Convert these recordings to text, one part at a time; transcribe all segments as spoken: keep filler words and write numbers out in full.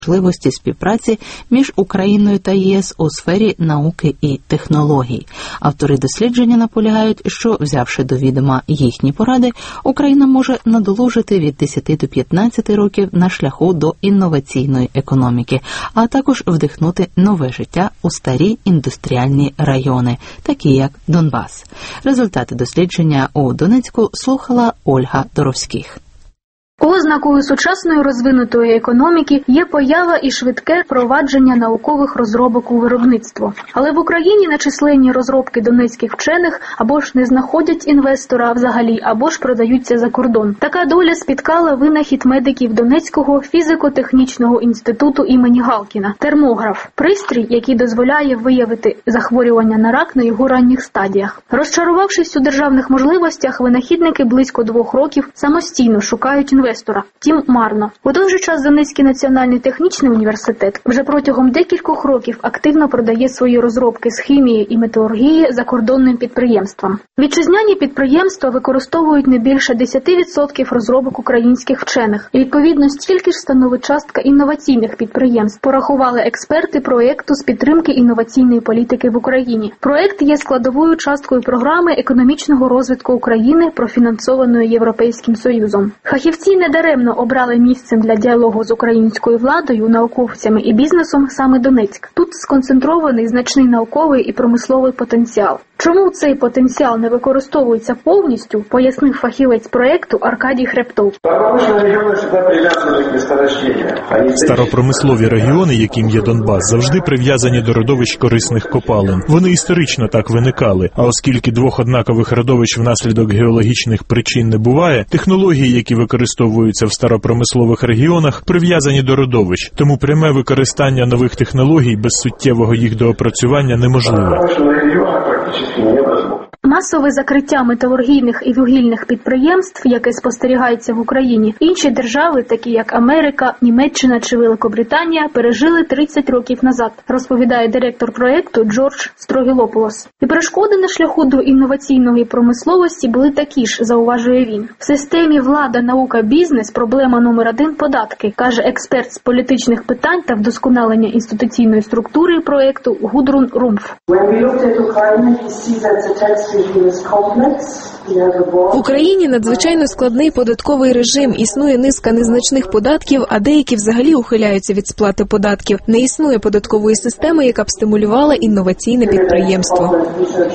можливості співпраці між Україною та ЄС у сфері науки і технологій. Автори дослідження наполягають, що, взявши до відома їхні поради, Україна може надолужити від десяти до п'ятнадцяти років на шляху до інноваційної економіки, а також вдихнути нове життя у старі індустріальні райони, такі як Донбас. Результати дослідження у Донецьку слухала Ольга Доровських. Ознакою сучасної розвинутої економіки є поява і швидке впровадження наукових розробок у виробництво. Але в Україні нечисленні розробки донецьких вчених або ж не знаходять інвестора взагалі, або ж продаються за кордон. Така доля спіткала винахід медиків Донецького фізико-технічного інституту імені Галкіна – термограф – пристрій, який дозволяє виявити захворювання на рак на його ранніх стадіях. Розчарувавшись у державних можливостях, винахідники близько двох років самостійно шукають інвестора. Втім, марно. У той же час Донецький національний технічний університет вже протягом декількох років активно продає свої розробки з хімії і металургії закордонним підприємствам. Вітчизняні підприємства використовують не більше десять відсотків розробок українських вчених. І, відповідно, стільки ж становить частка інноваційних підприємств, порахували експерти проєкту з підтримки інноваційної політики в Україні. Проєкт є складовою часткою програми економічного розвитку України, профінансованої Європейським Союзом. Фахівці недаремно обрали місцем для діалогу з українською владою, науковцями і бізнесом саме Донецьк. Тут сконцентрований значний науковий і промисловий потенціал. Чому цей потенціал не використовується повністю, пояснив фахівець проєкту Аркадій Хребтов. Старопромислові регіони, яким є Донбас, завжди прив'язані до родовищ корисних копалин. Вони історично так виникали, а оскільки двох однакових родовищ внаслідок геологічних причин не буває, технології, які використовуються в старопромислових регіонах, прив'язані до родовищ, тому пряме використання нових технологій без суттєвого їх доопрацювання неможливе. Масове закриття металургійних і вугільних підприємств, яке спостерігається в Україні, інші держави, такі як Америка, Німеччина чи Великобританія, пережили тридцять років назад, розповідає директор проєкту Джордж Строгілополос. І перешкоди на шляху до інноваційної промисловості були такі ж, зауважує він. В системі влада, наука, бізнес проблема номер один – податки, каже експерт з політичних питань та вдосконалення інституційної структури проєкту Гудрун Румф. В Україні надзвичайно складний податковий режим, існує низка незначних податків, а деякі взагалі ухиляються від сплати податків. Не існує податкової системи, яка б стимулювала інноваційне підприємство.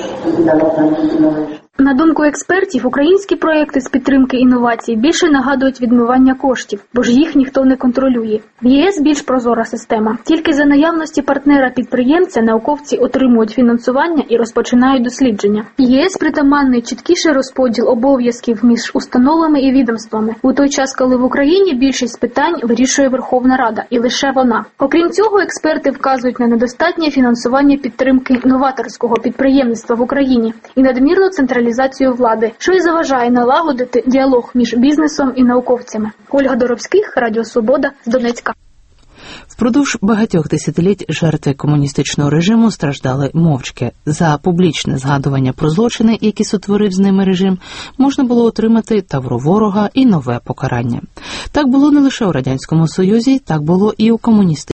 На думку експертів, українські проєкти з підтримки інновацій більше нагадують відмивання коштів, бо ж їх ніхто не контролює. В ЄС більш прозора система. Тільки за наявності партнера-підприємця науковці отримують фінансування і розпочинають дослідження. ЄС притаманний чіткіший розподіл обов'язків між установами і відомствами, у той час, коли в Україні більшість питань вирішує Верховна Рада, і лише вона. Окрім цього, експерти вказують на недостатнє фінансування підтримки новаторського підприємництва в Україні і надмірну централізацію влади, що й заважає налагодити діалог між бізнесом і науковцями. Ольга Доровських, Радіо Свобода, з Донецька. Впродовж багатьох десятиліть жертви комуністичного режиму страждали мовчки. За публічне згадування про злочини, які сотворив з ними режим, можна було отримати тавро ворога і нове покарання. Так було не лише у Радянському Союзі, так було і у комуністичному